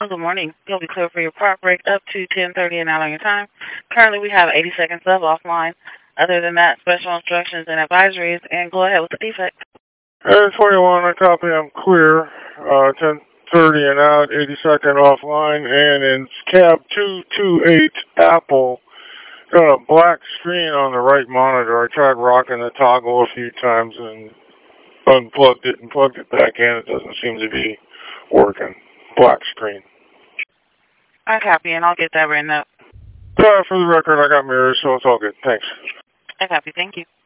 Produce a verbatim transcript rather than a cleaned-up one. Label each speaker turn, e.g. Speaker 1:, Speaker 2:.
Speaker 1: Oh, good morning. You'll be clear for your park break up to ten thirty and out on your time. Currently, we have eighty seconds left offline. Other than that, special instructions and advisories, and go ahead with the defect.
Speaker 2: Air twenty-one, I copy, I'm clear. Uh, ten thirty and out, eighty second offline, and in cab two two eight Apple, got a black screen on the right monitor. I tried rocking the toggle a few times and unplugged it and plugged it back in. It doesn't seem to be working. Black screen.
Speaker 1: I copy, and I'll get that written up.
Speaker 2: Uh, for the record, I got mirrors, so it's all good. Thanks.
Speaker 1: I copy. Thank you.